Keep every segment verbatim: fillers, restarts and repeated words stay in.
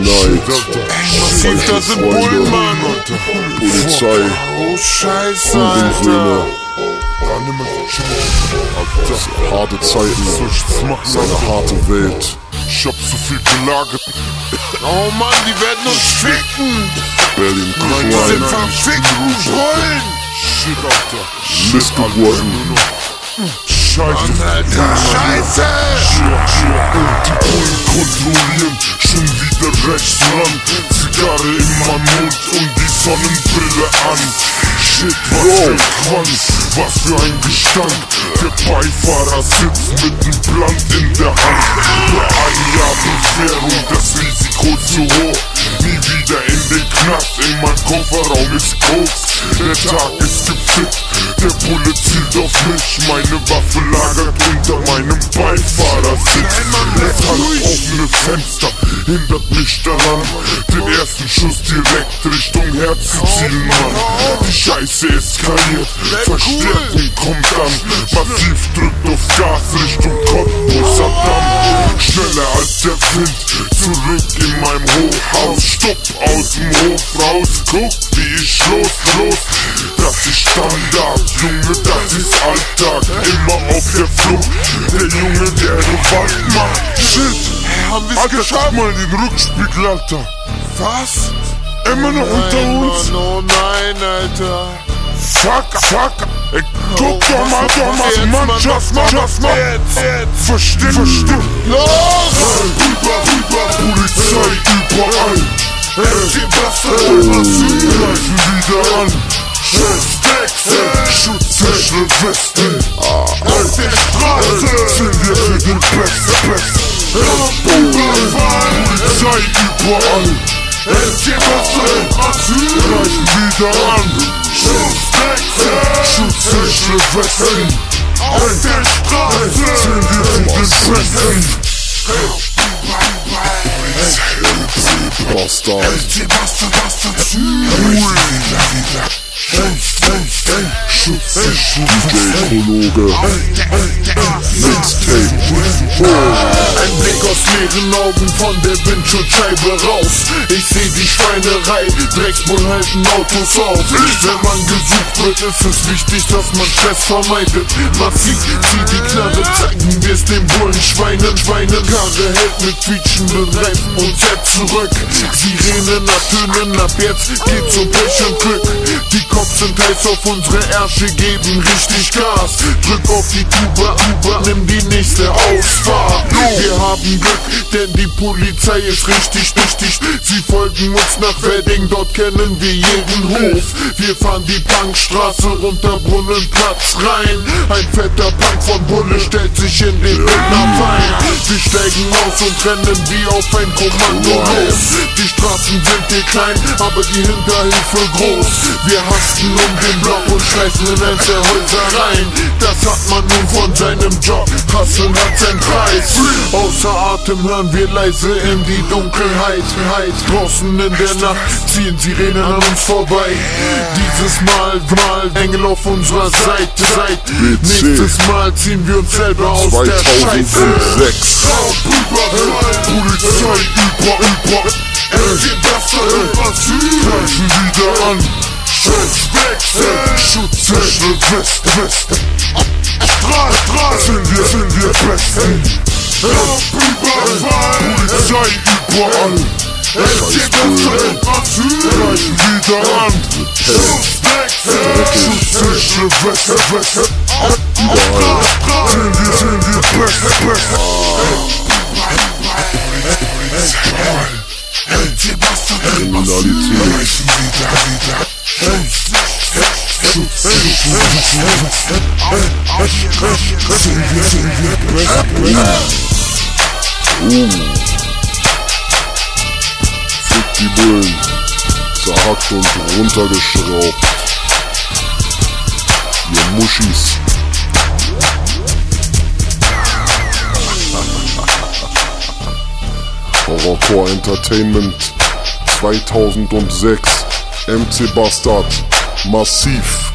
Night. Massiv, das sind Bullen, Mann. Polizei. Oh, Scheiße, Hurensöhne. Alter. Harte Zeiten. Seine harte Welt. Ich hab so viel gelagert. Oh Mann, die werden uns ficken. Berlin Diese Crime. verfickten Bullen. Shit, Alter. Missgeburten. Scheiße, Alter. Scheiße. Und die Bullen kontrollieren schon wieder rechts ran. Zigarre in meinem Mund und die Sonnenbrille an. Shit, was für ein Quanz, was für ein Gestank. Der Beifahrer sitzt mit dem Blunt in der Hand. Für ein Jahr Bewährung, das Risiko zu hoch. Nie wieder in den Knast, in mein Kofferraum ist Koks. Der Tag ist gefickt, der Bulle zielt auf mich. Meine Waffe lagert unter meinem Beifahrersitz. Das offene Fenster hindert mich daran, den ersten Schuss direkt Richtung Herz zu zielen, Mann. Die Scheiße eskaliert, Verstärkung kommt an. Massiv drückt auf Gas Richtung Cottbusser Damm. Schneller als der Wind, zurück in meinem Hochhaus. Stopp aus dem Hof raus, guck wie ich los, los. Das ist Standard, Junge, das ist Alltag. Immer auf der Flucht, der Junge, der Gewalt macht. Shit, Haben wir's Alter, geschafft? guck mal den Rückspiegel, Alter. Was? Immer noch unter Nein, uns. Mann, oh nein, Alter. Fuck, fuck. Ey, guck Oh, doch mal, was doch mach mal, jetzt, Mann, Mann? just Was mal, mach just mal. jetzt, jetzt? Versteh, versteh. Los! Rüber, rüber, Polizei überall. Sebastian, Greifen wieder an. Schutzwechsel, schutzfächere Westen. auf der Straße! Sind wir für den Besten, Besten. Polizei überall. Sebastian, Greifen wieder an. Schutzfächere Westen. auf der Straße! Sind wir für den Besten. Bastard. Sebastian, Bastard, Schutz-D J-Kologe. Mixtape. Ein Blick aus leeren Augen von der Windschutzscheibe raus. Ich seh die Schweinerei, Drecksbull halten Autos auf. Wenn man gesucht wird, ist es wichtig, dass man Stress vermeidet. Massiv, zieh die Knarre, zeigen wir's den Bullen. Schweinen, Schweinen, Karre hält mit quietschenden Reifen und fährt zurück. Sirenen ertönen, ab jetzt geht's um Pech und Glück. Die Cops sind heiß auf unsere Ärsche, geben richtig Gas. Drück auf die Tuba, Tuba, nimm die nächste Ausfahrt. Wir haben Glück, denn die Polizei ist richtig, richtig. Sie folgen uns nach Wedding, dort kennen wir jeden Hof. Wir fahren die Punkstraße runter Brunnenplatz rein. Ein fetter Punk von Bulle stellt sich in den Bündnerfeind. Wir steigen aus und rennen wie auf ein Kommando los. Die Straßen sind hier klein, aber die Hinterhilfe groß. Wir hasten um den Block und schleichen in eins der Häuser rein. Das hat man nun von seinem Job, Hasseln hat seinen Preis. Außer Atem hören wir leise in die Dunkelheit. Draußen in der Nacht ziehen Sirenen an uns vorbei. Dieses Mal, Mal, Engel auf unserer Seite. Nächstes Mal ziehen wir uns selber aus der Scheiße. zweitausendsechs. Polizei über, über. Greifen wieder an. Schutzwechsel, schutzfächere West, West. Sind wir, sind wir Besten. Polizei überall. Greifen wieder an. Schutzfächere West, West. Überall. Sind wir, sind wir Besten, Besten. Kriminalität. Fick die Bullen, zerhackt und runtergeschraubt. Ihr Muschis. Horrorcore Entertainment zweitausendsechs. M C Bastard. Massiv.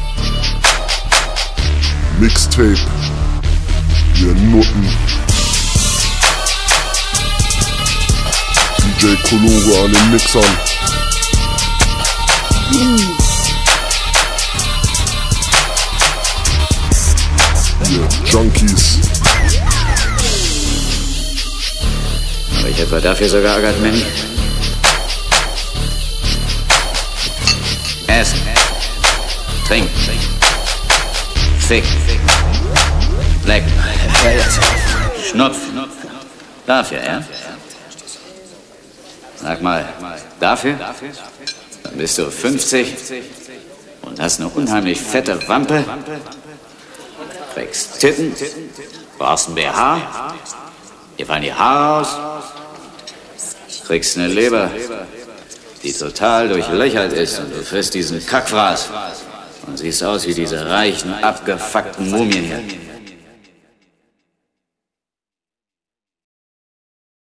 Mixtape. Ihr Nutten. D J Kologe an den Mixern. Yeah, Junkies. Habe ich etwa dafür so geärgert, Manny? Essen. Trinken. Fick. Lecken. Schnupfen. Dafür, ja? Sag mal, dafür? Dann bist du fünfzig und hast eine unheimlich fette Wampe, kriegst Titten, brauchst ein B H, dir fallen die Haare aus, kriegst eine Leber, die total durchlöchert ist und du frisst diesen Kackfraß und siehst aus wie diese reichen, abgefuckten Mumien hier.